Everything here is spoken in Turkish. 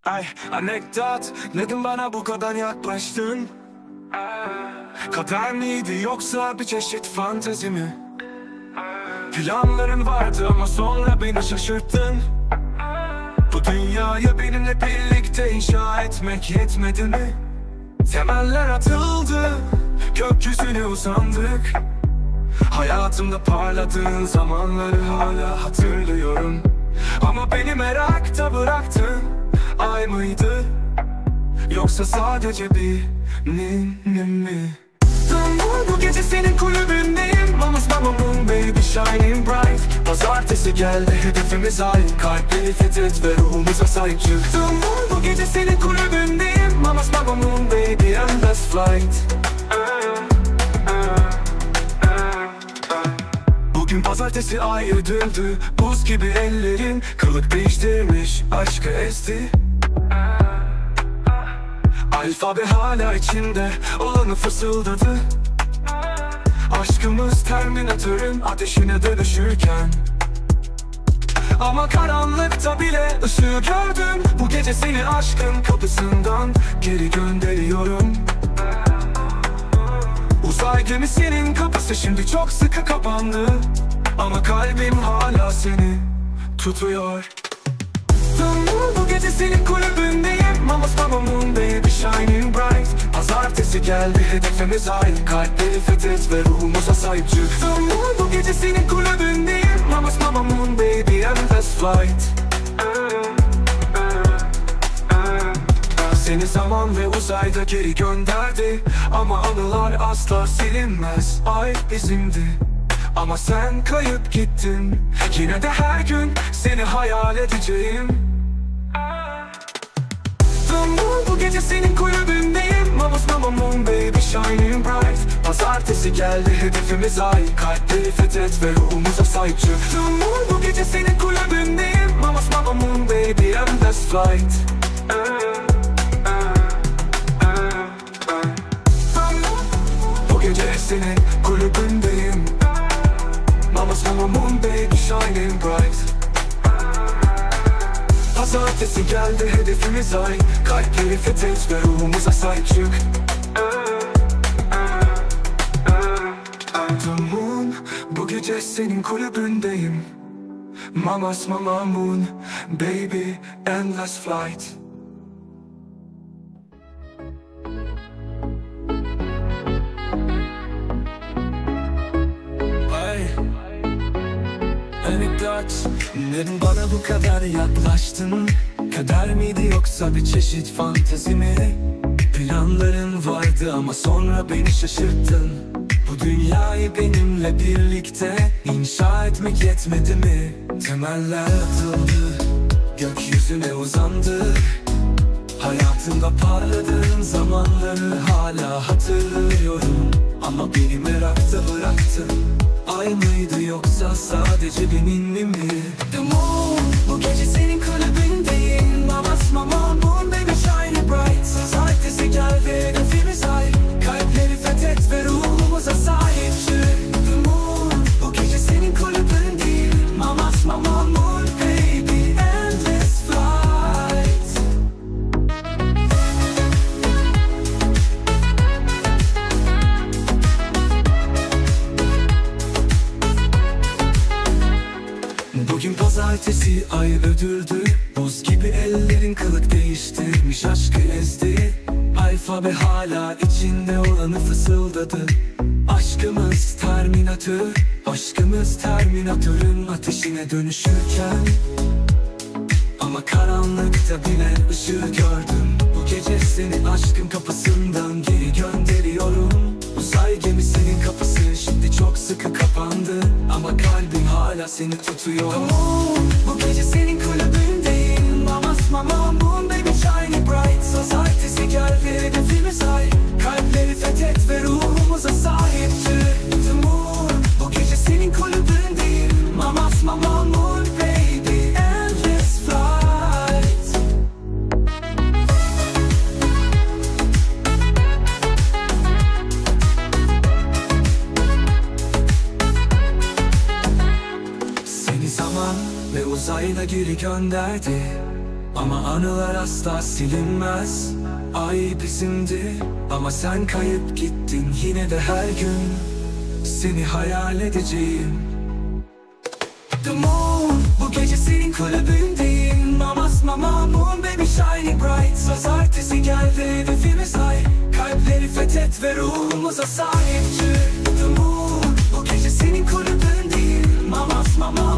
Ay anekdot, neden bana bu kadar yaklaştın? Kader miydi yoksa bir çeşit fantezi mi? Planların vardı ama sonra beni şaşırttın. Bu dünyayı benimle birlikte inşa etmek yetmedi mi? Temeller atıldı, gökyüzüne uzandık. Hayatımda parladığın zamanları hala hatırlıyorum. Ama beni merakta bıraktın. Ay mıydı yoksa sadece bir ninni mi? Bu gece senin kulübündeyim. Mama's mama moon baby shining bright. Pazartesi geldi, hedefimiz aynı. Kalpleri fethet ve ruhumuza sahip çık. Bu gece senin kulübündeyim. Mama's mama moon baby endless flight. Bugün pazartesi ay ödüldü. Buz gibi ellerin kılık değiştirmiş, aşkı esti. Alfabe hala içinde olanı fısıldadı. Aşkımız Terminatör'ün ateşine dönüşürken. Ama karanlıkta bile ışığı gördüm. Bu gece seni aşkın kapısından geri gönderiyorum. Uzay gemisinin kapısı şimdi çok sıkı kapandı. Ama kalbim hala seni tutuyor. Bu gece senin kulübündeyim. Mama's mama moon baby shining bright. Pazartesi geldi, hedefimiz aynı. Kalpleri fethet ve ruhumuza sahip çık. Bu gece senin kulübündeyim. Mama's mama moon baby endless flight. Seni zaman ve uzayda geri gönderdi. Ama anılar asla silinmez. Ay bizimdi ama sen kayıp gittin. Yine de her gün seni hayal edeceğim. Bu gece senin kulübündeyim. Mama's mama moon baby shining bright. Pazartesi geldi, hedefimiz ay. Kalpleri fethet ve ruhumuza sahip çık. Bu gece senin kulübündeyim. Mama's mama moon baby endless flight. Bu gece senin kulübündeyim. Mama's mama moon baby shining bright. Pazartesi geldi, hedefimiz ay. Kalpleri fethet ve ruhumuza sahip çık. The moon, bu gece senin kulübündeyim. Mama's mama moon baby endless flight. Neden bana bu kadar yaklaştın? Kader miydi yoksa bir çeşit fantezi mi? Planların vardı ama sonra beni şaşırttın. Bu dünyayı benimle birlikte inşa etmek yetmedi mi? Temeller atıldı, gökyüzüne uzandı. Hayatımda parladığın zamanları hala hatırlıyorum. Ama beni merakta bıraktın. Ay mıydı yoksa sadece bir ninni mi? The moon, bu gece senin kulübündeyim. Mama's mama moon baby shine bright. Pazartesi geldi, hedefimiz ay. Kalpleri fethet ve ruhumuza sahip çık. The moon, bu gece senin kulübündeyim. Mama's mama moon baby endless flight. Bugün pazartesi ay ödüldü. Buz gibi ellerin kılık değiştirmiş, aşkı ezdi. Alfabe hala içinde olanı fısıldadı. Aşkımız Terminatör, aşkımız Terminatör'ün ateşine dönüşürken. Ama karanlıkta bile ışığı gördüm. Bu gece seni aşkın kapısından geri gönderiyorum. Uzay gemisinin kapısı şimdi çok sıkı kapandı. Ama kalbim hala seni tutuyor. Bu gece senin kulübündeyim. Mama's mama moon baby shiny bright. Pazartesi geldi, hedefimiz ay. Kalpleri fethet ve ruhumuza sahip çık. The moon, bu gece senin kulübündeyim. Mama's mama moon baby endless flight. Seni zaman ve uzayla geri gönderdi. Ama anılar asla silinmez. Ay bizimdi ama sen kayıp gittin. Yine de her gün seni hayal edeceğim. The moon, bu gece senin kulübündeyim. Mamas mama moon baby shining bright. Pazartesi geldi hedefimiz ay. Kalpleri fethet ve ruhumuza sahip çık. The moon, bu gece senin kulübündeyim. Mamas mama